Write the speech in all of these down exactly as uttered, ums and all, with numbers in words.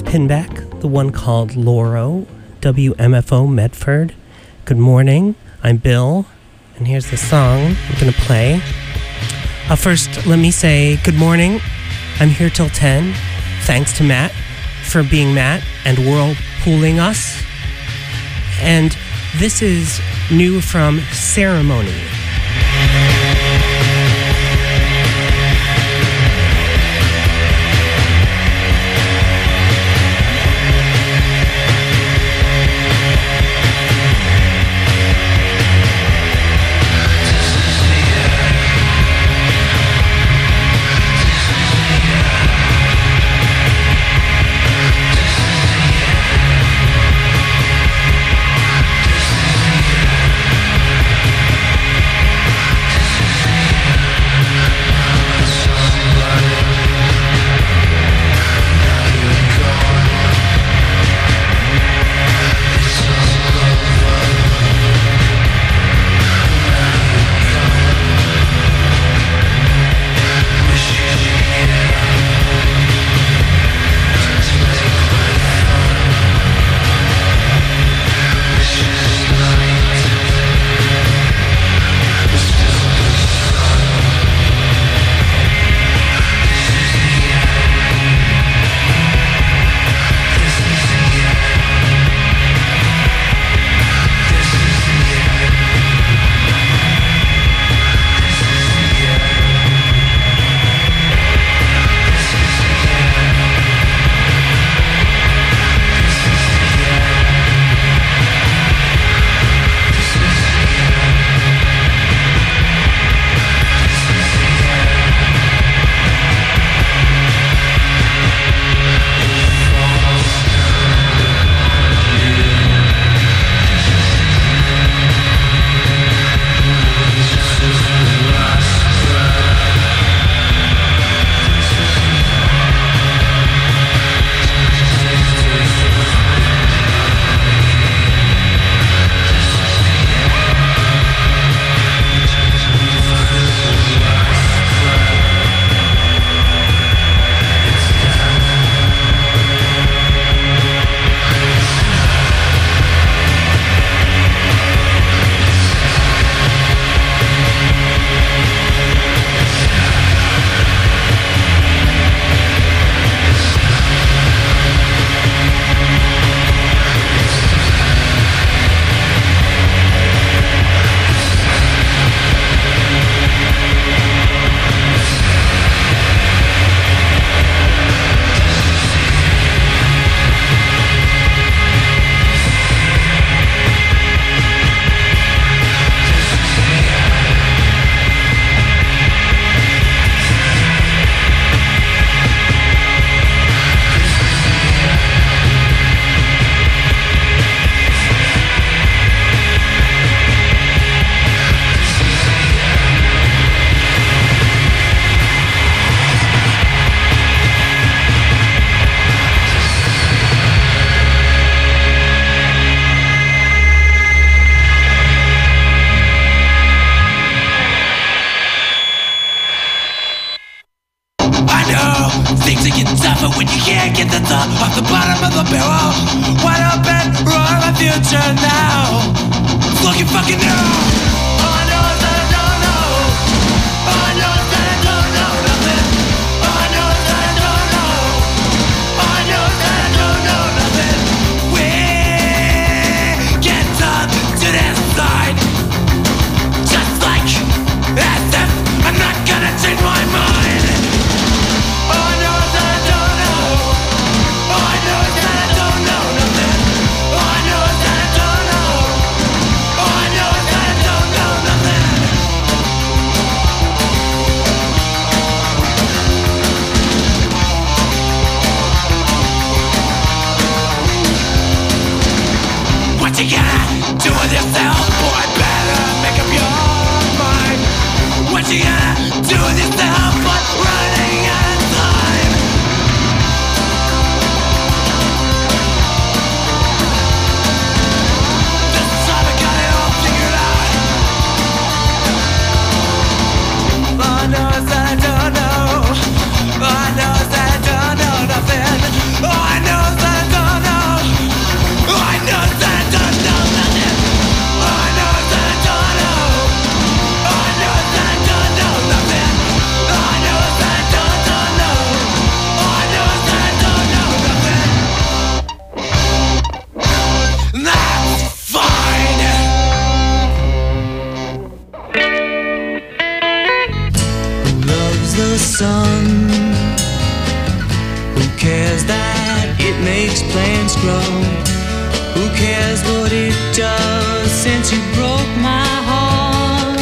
Pinback, the one called Loro, W M F O Medford. Good morning, I'm Bill, and here's the song I'm going to play. Uh, first, let me say good morning. I'm here till ten. Thanks to Matt for being Matt and whirlpooling us. And this is new from Ceremony. I know that I don't know. plants grow? Who cares what it does since you broke my heart?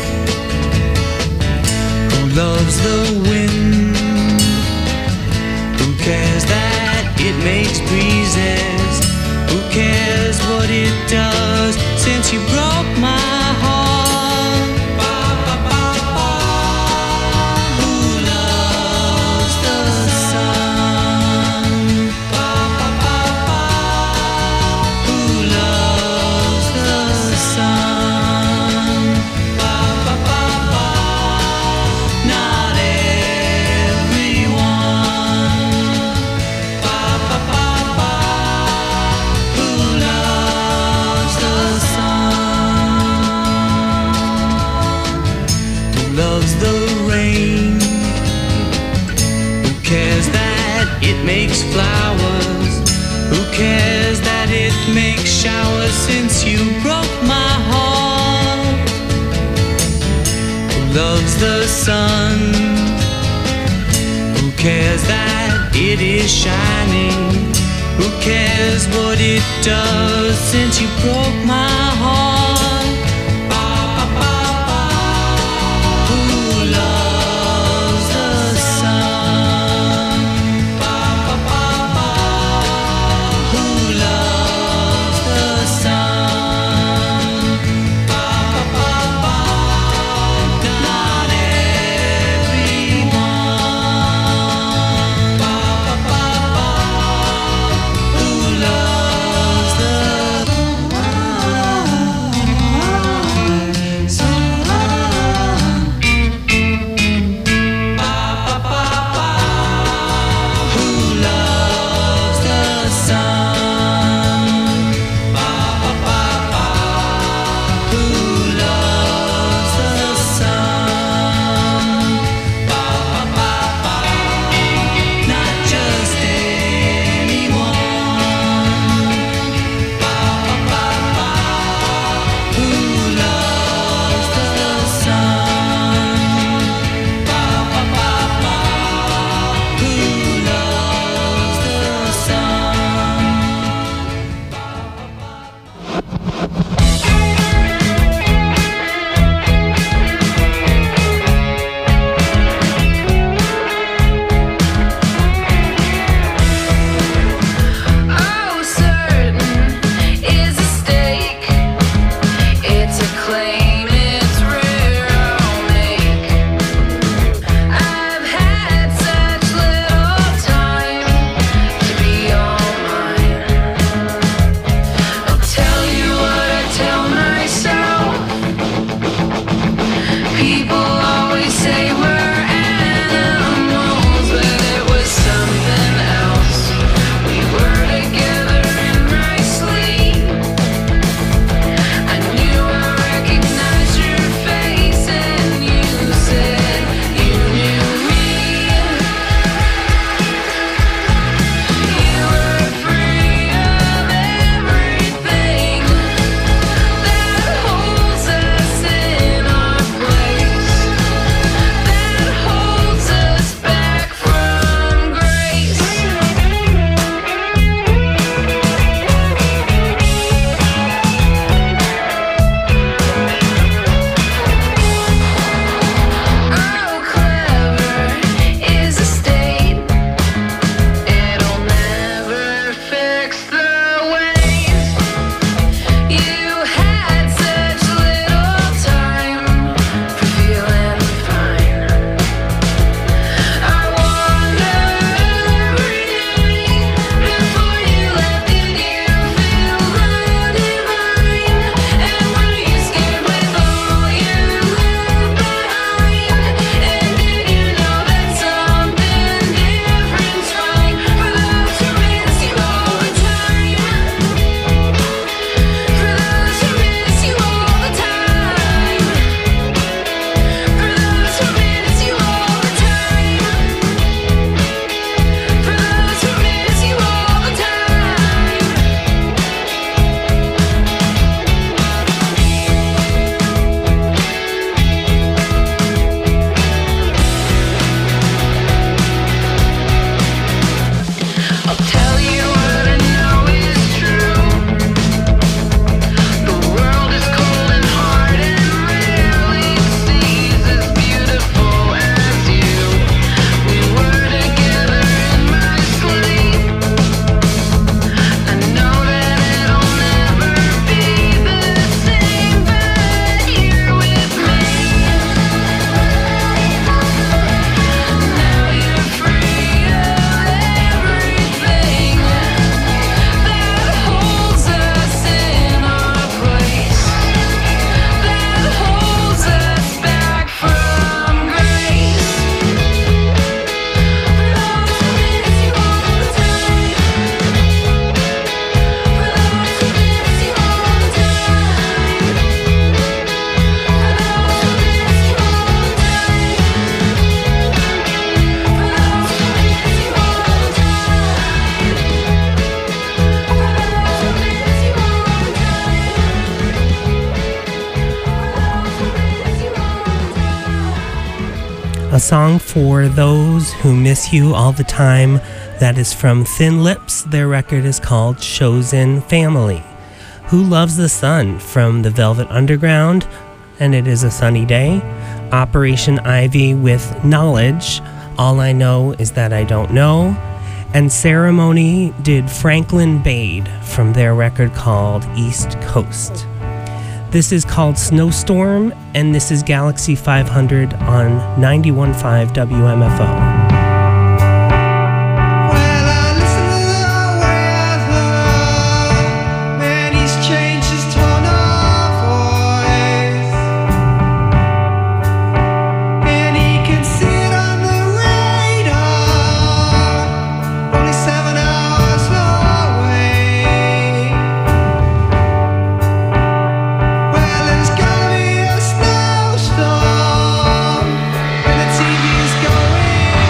Who loves the wind? Who cares that it makes breezes? Who cares what it does since you broke my heart? Ba, ba, ba, ba. Who loves the sun? Ba, ba, ba, ba. Who loves the sun? Ba, ba, ba, ba. Not everyone. Ba, ba, ba, ba. Who loves the sun? Who loves the rain? Who cares that it makes flowers? Who cares that it makes showers since you broke my heart? Who loves the sun? Who cares that it is shining? Who cares what it does since you broke my heart? Ba, ba, ba, ba. Who loves the sun? Ba, ba, ba, ba. Who loves the sun? Ba, ba, ba, ba. Not everyone. Ba, ba, ba, ba. Who loves the sun? song for those who miss you all the time. That is from Thin Lips. Their record is called Chosen Family. Who Loves the Sun from the Velvet Underground, and It Is a Sunny Day. Operation Ivy with Knowledge. All I Know Is That I Don't Know. And Ceremony did Franklin Bade from their record called East Coast. This is called Snowstorm, and this is Galaxy five hundred on ninety-one point five W M F O. T V's going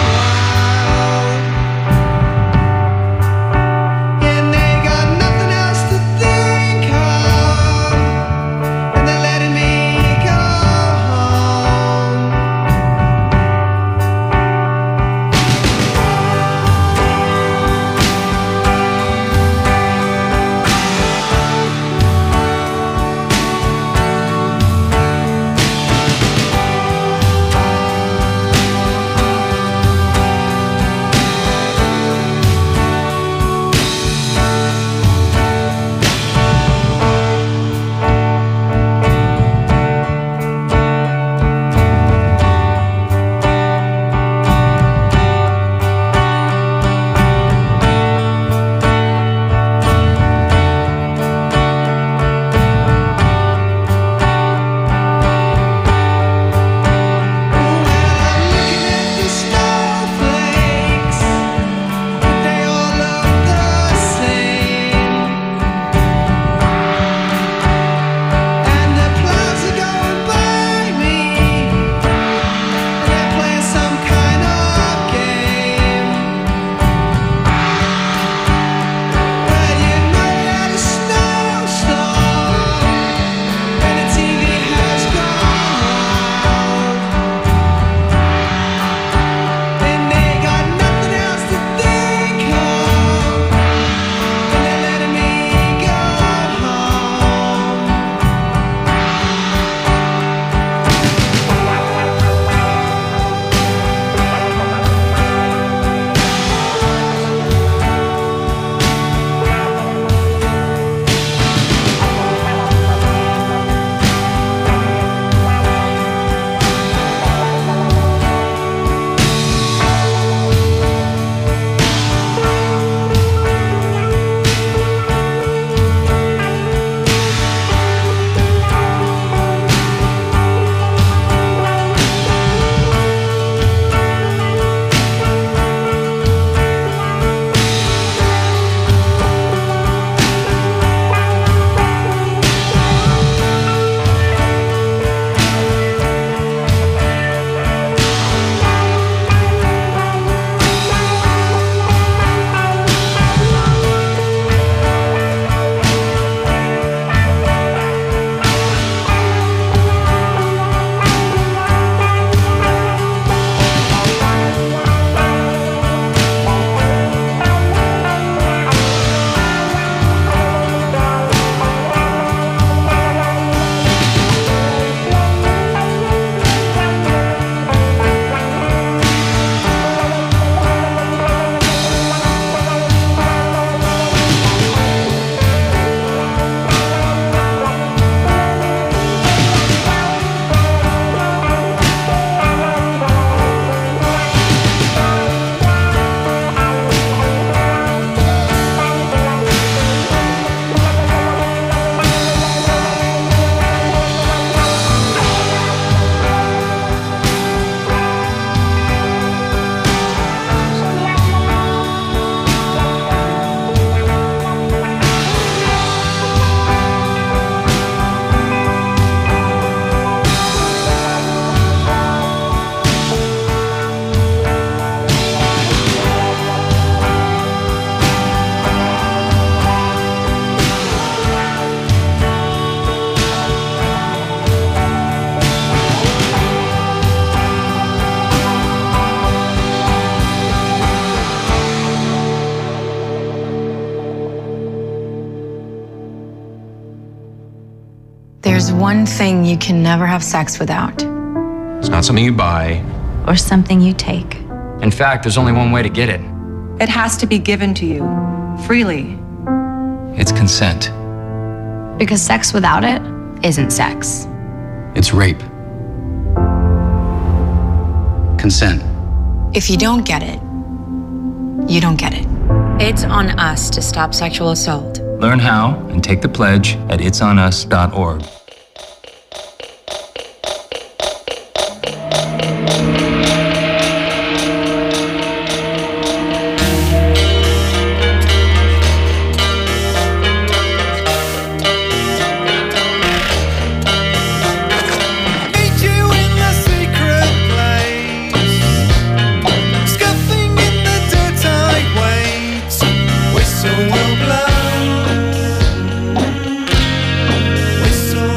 one thing you can never have sex without. It's not something you buy. Or something you take. In fact, there's only one way to get it. It has to be given to you, freely. It's consent. Because sex without it isn't sex. It's rape. Consent. If you don't get it, you don't get it. It's on us to stop sexual assault. Learn how and take the pledge at its on us dot org. Whistle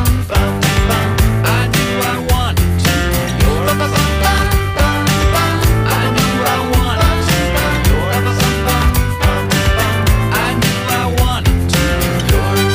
I knew I wanted to be yours. I knew I wanted to be yours. I knew I wanted to be yours.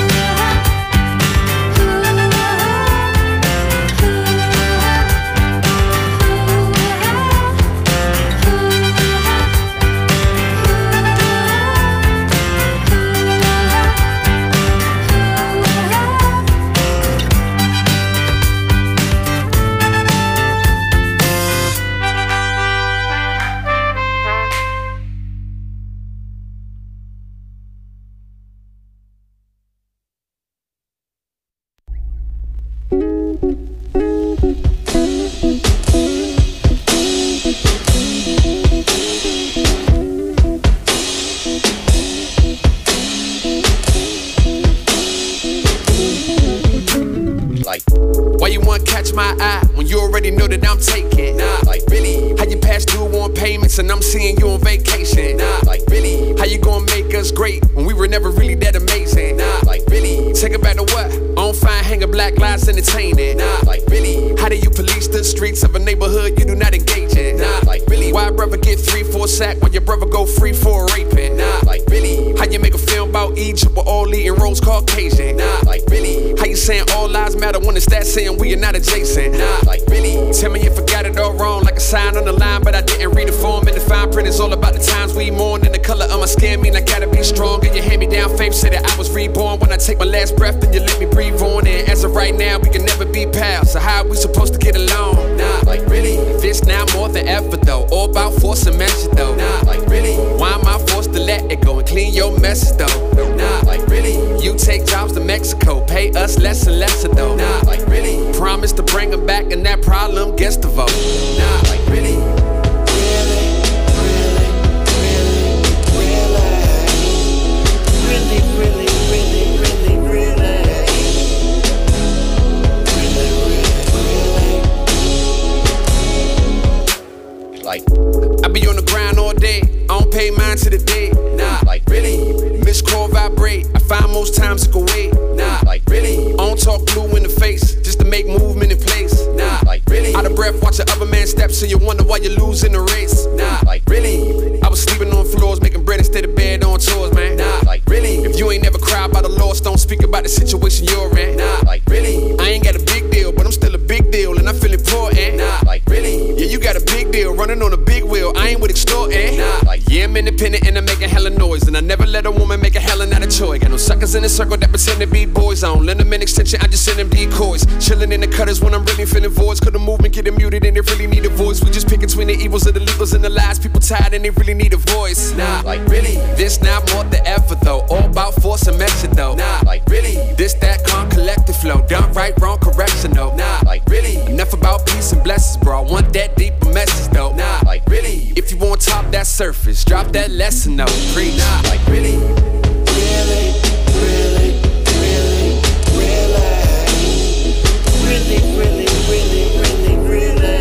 Like, why you wanna catch my eye when you already know that I'm taking? Nah, like, really? How you pass due on payments and I'm seeing you on vacation? Nah, like, really? How you gonna make us great when we were never really that amazing? Nah, like, really? Take it back to what? On fine, hanging black lives entertaining. Nah, like, really? How do you police the streets of a neighborhood you do not engage in? Nah, like, really? Why brother get three, four on sack while your brother go free for raping? Nah, like really? How you make a film about Egypt with all eating roles Caucasian? Nah, like really? How you saying all lives matter when it's that saying we are not adjacent? Nah, like really? Tell me if I got it all wrong, like a sign on the line, but I didn't read the form. And the fine print is all about the times we mourn, and the color of my skin mean I gotta be strong. And you hand me down faith, say that I was reborn. When I take my last breath, then you let me breathe on. And as of right now, we can never be pals. So how are we supposed to get along? Nah, like really? This now more than ever though, all about force and measure though. Nah, like really? Why am I forced to let it go and clean your messes though? Nah, like really? You take jobs to Mexico, pay us less and lesser though. Nah, like really? Promise to bring them back and that problem gets the vote. Nah, like really? Like, I be on the grind all day, I don't pay mine to the day. Nah, like really? Missed call vibrate, I find most times it go wait. Nah, like really? I don't talk blue in the face, just to make movement in place. Nah, like really? Out of breath, watch the other man step, so you wonder why you're losing the race. Nah, like really? I was sleeping on floors, making bread instead of bed on tours, man. Nah, like really? If you ain't never cried about the loss, don't speak about the situation you're in. Nah, like really? I ain't got a big deal, but I'm still a big deal, and I feel important. Nah, like really? Yeah, you got a big deal, running on a big wheel, I ain't with extorting. Nah, like yeah, I'm independent and I'm making hella noise, and I never let a woman make a hella not a choice. Got no suckers in the circle that pretend to be boys. I don't lend them an extension, I just send them decoys. Chilling in the cutters when I'm really feeling voids. Cause the movement getting muted and they really need a voice. We just pick between the evils of the legals and the lies. People tired and they really need a voice. Nah, like really? This now more than ever though, all about force and measure though. Nah, like really? This that con collective flow, done right, wrong, correction though. Nah, like really? Enough about peace and blessings, bro. I want that deeper message though. Nah, like really? If you want top that surface, drop that lesson though. Preach. Nah, like really? Really, really, really, really, really, really, really, really, really.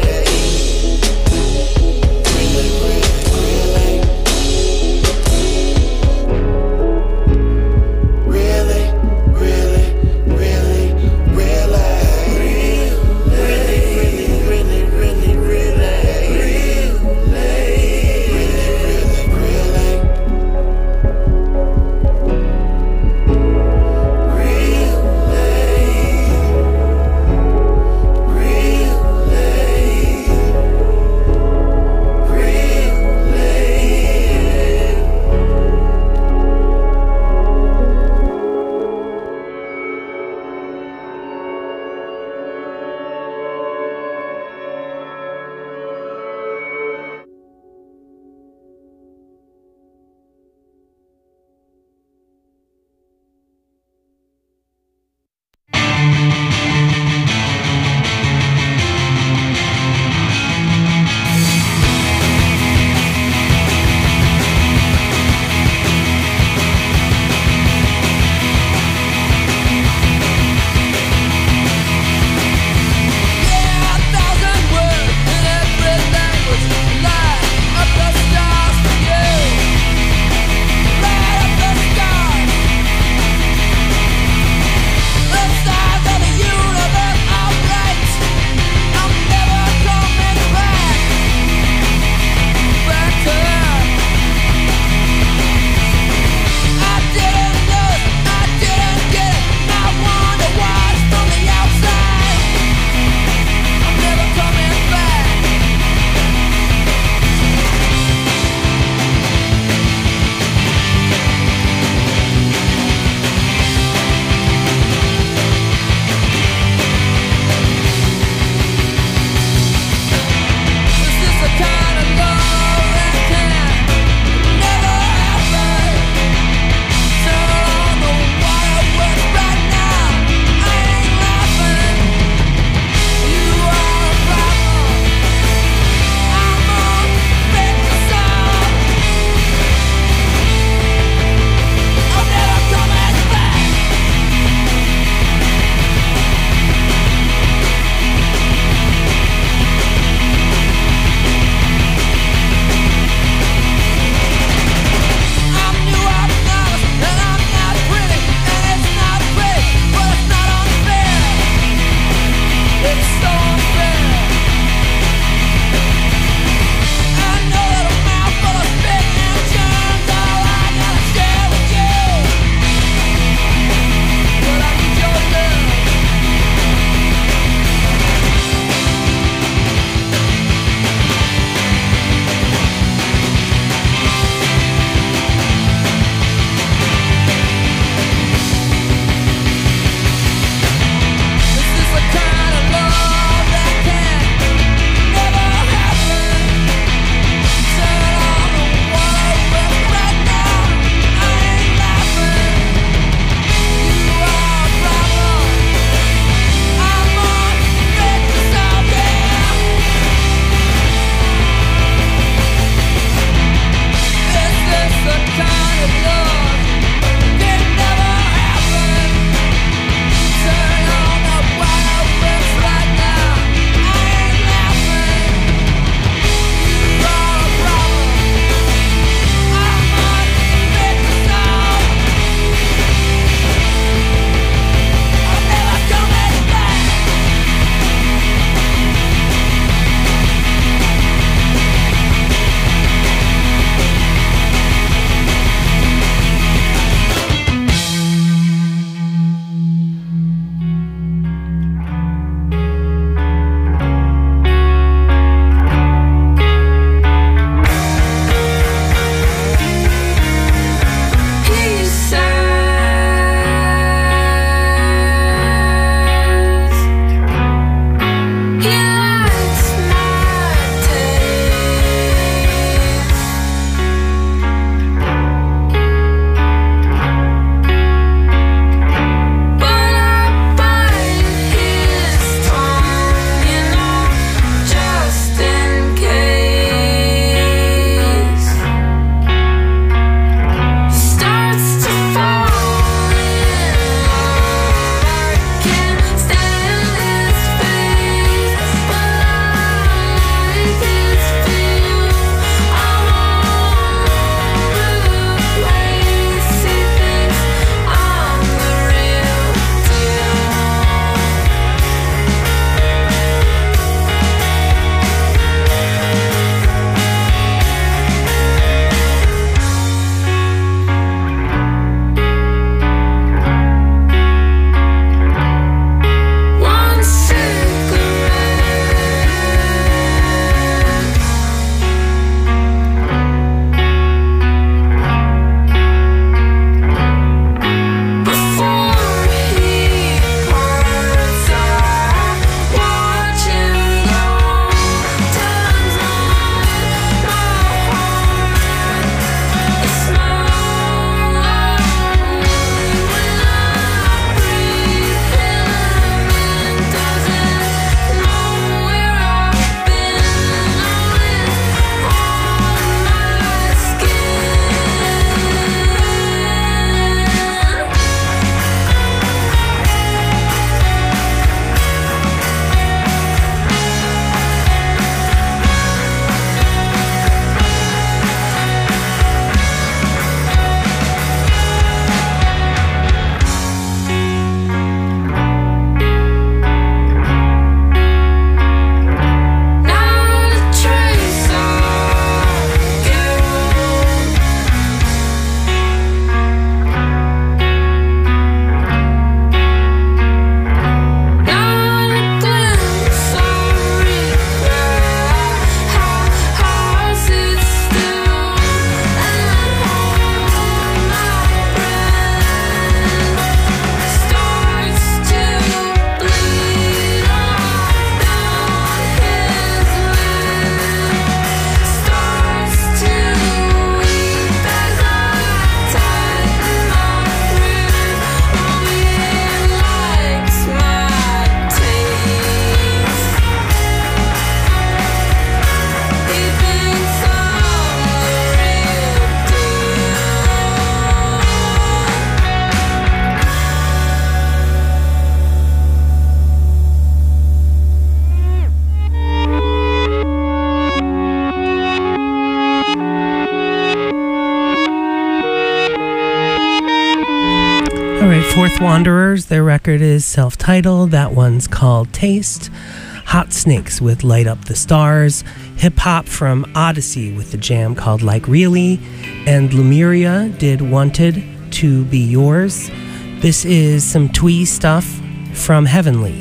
Fourth Wanderers, their record is self-titled. That one's called Taste. Hot Snakes with Light Up the Stars. Hip Hop from Odyssey with the jam called Like Really. And Lemuria did Wanted to Be Yours. This is some twee stuff from Heavenly.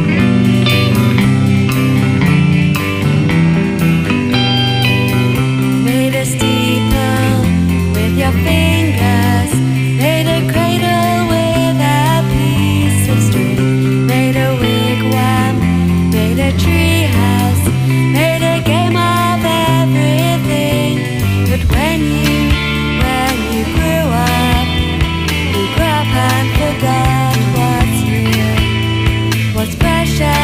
Made a steeple with your fingers. Made a cradle with a piece of string. Made a wigwam. Made a tree house. Made a game of everything. But when you, when you grew up, you grew up and forgot what's real, what's precious.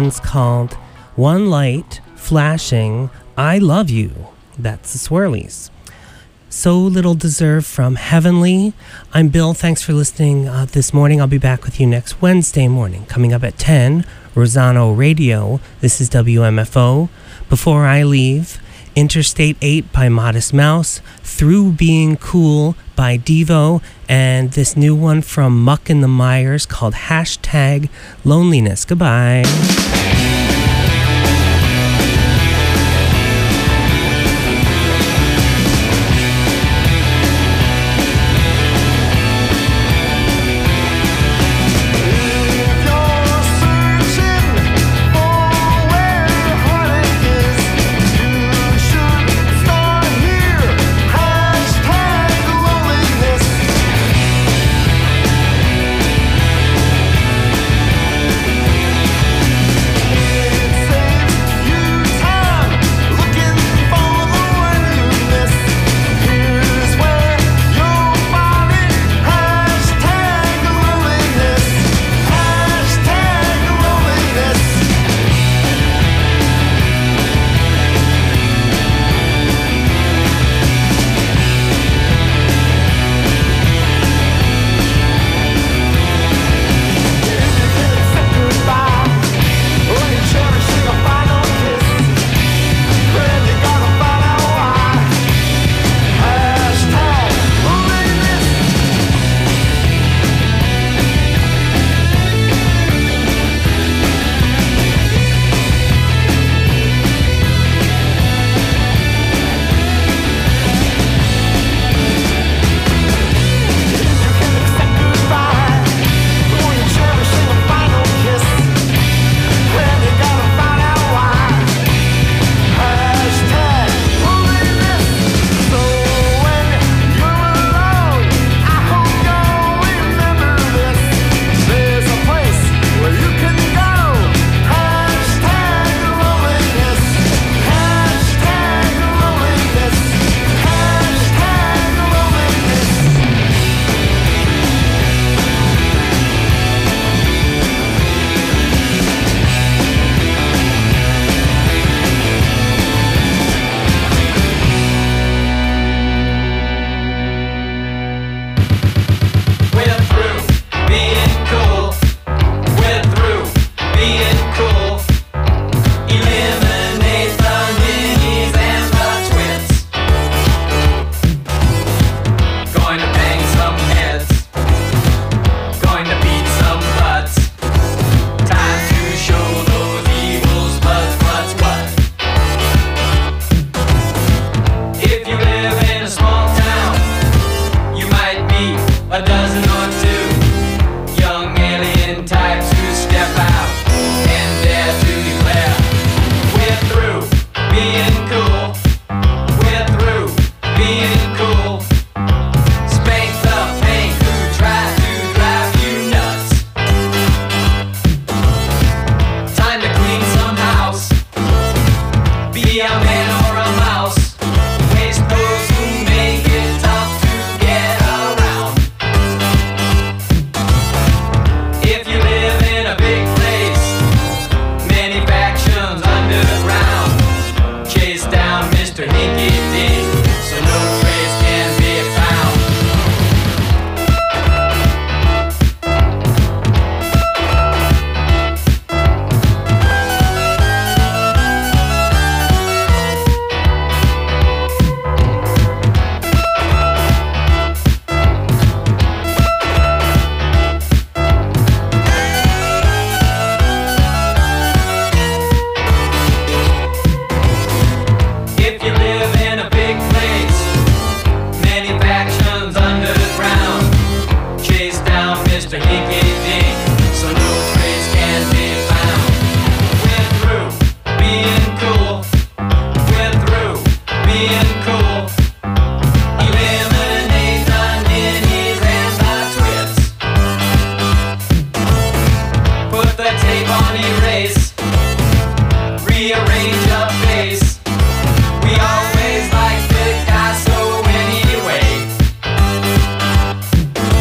one's called One Light Flashing, I Love You. That's the Swirlies. So Little Deserve from Heavenly. I'm Bill. Thanks for listening uh, this morning. I'll be back with you next Wednesday morning. Coming up at ten, Rosano Radio. This is W M F O. Before I leave, Interstate eight by Modest Mouse, Through Being Cool by Devo, and this new one from Muck and the Myers called Hashtag Loneliness. Goodbye.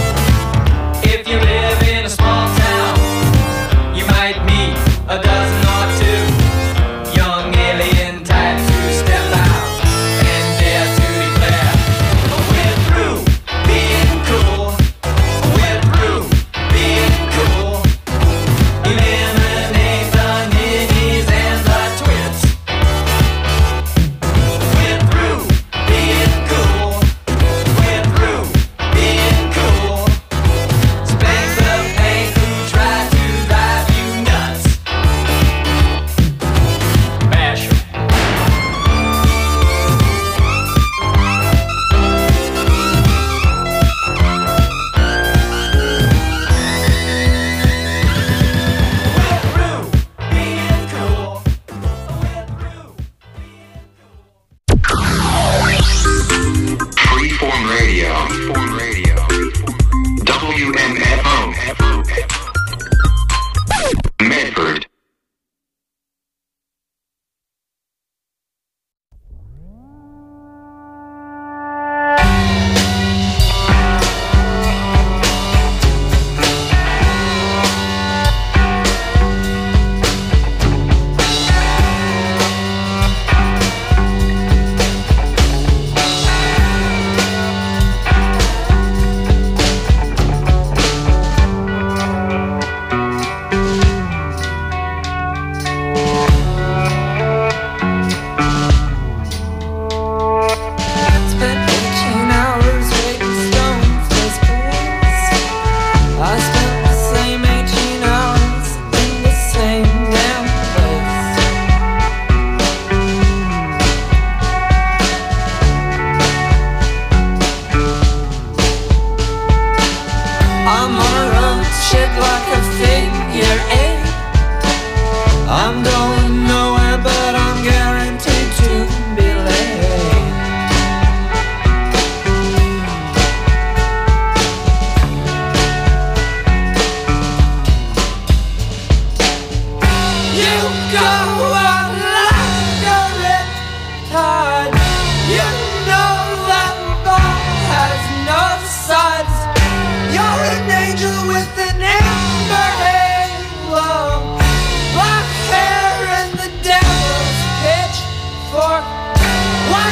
If you live in a small town, you might meet a dozen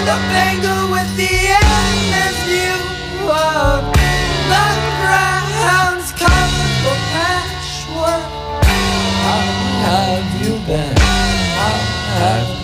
the bangle with the endless view of the ground's colorful patchwork. How have you been? How have